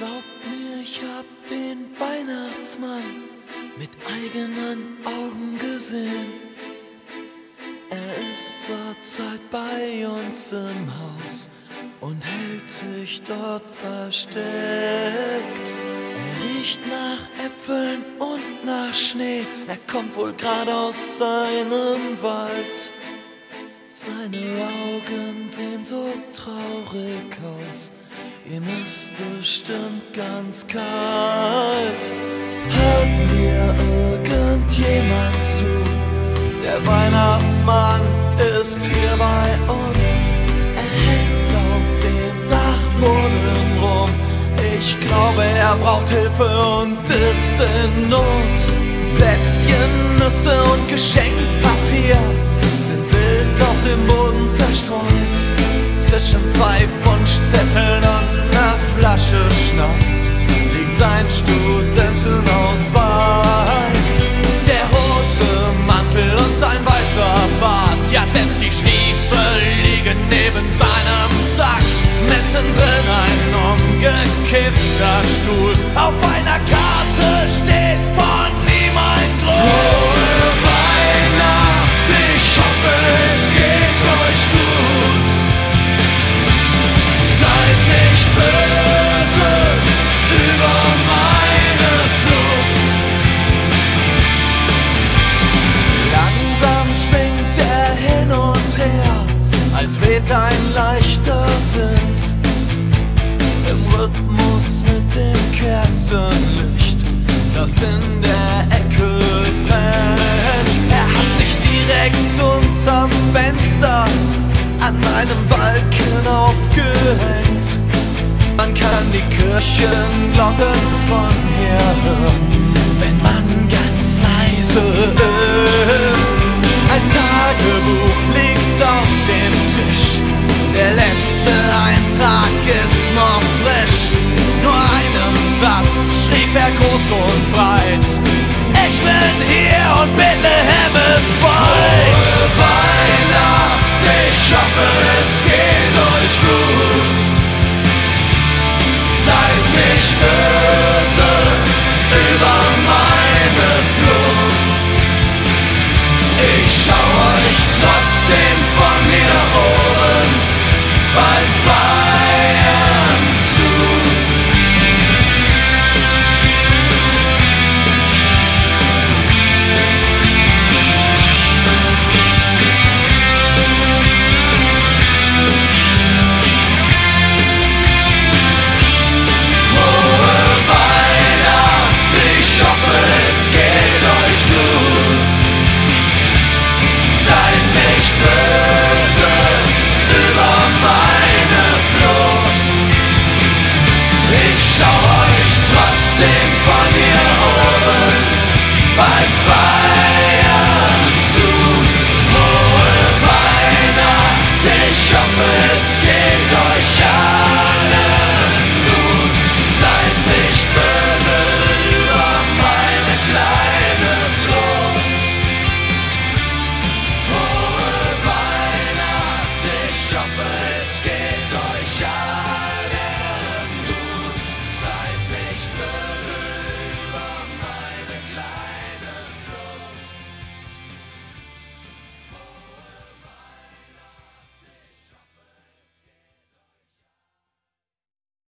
Glaubt mir, ich hab den Weihnachtsmann mit eigenen Augen gesehen. Er ist zurzeit bei uns im Haus und hält sich dort versteckt. Er riecht nach Äpfeln und nach Schnee, er kommt wohl gerade aus seinem Wald. Seine Augen sehen so traurig aus, ihm ist bestimmt ganz kalt. Hört mir irgendjemand zu? Der Weihnachtsmann ist hier bei uns. Er hängt auf dem Dachboden rum. Ich glaube, er braucht Hilfe und ist in Not. Plätzchen, Nüsse und Geschenkpapier sind wild auf dem Boden zerstreut. Zwischen zwei Wunschzetteln und einer Flasche Schnaps liegt sein Studentenausweis. Der rote Mantel und sein weißer Bart, ja selbst die Stiefel liegen neben seinem Sack. Mittendrin ein umgekippter Stuhl, auf einer Karte steht von ihm ein Gruß. Frohe Weihnacht, ich hoffe es geht euch gut. Seid nicht böse über meine Flucht. Langsam schwingt er hin und her, als weht ein leichter Wind. Im Rhythmus mit dem Kerzenlicht, das in der Ecke brennt. Er hat sich direkt unterm Fenster an einem Balken aufgehängt. Man kann die Kirchenglocken von hier hören, wenn man ganz leise ist. Ein Tagebuch liegt auf dem Tisch, der letzte Eintrag ist noch frisch. Nur einen Satz schrieb er groß und breit: Ich bin hier und Bethlehem ist weit. Frohe Weihnacht, ich hoffe es geht euch gut. Seid nicht böse über meine Flucht. Ich schau euch trotzdem von hier oben beim Fahren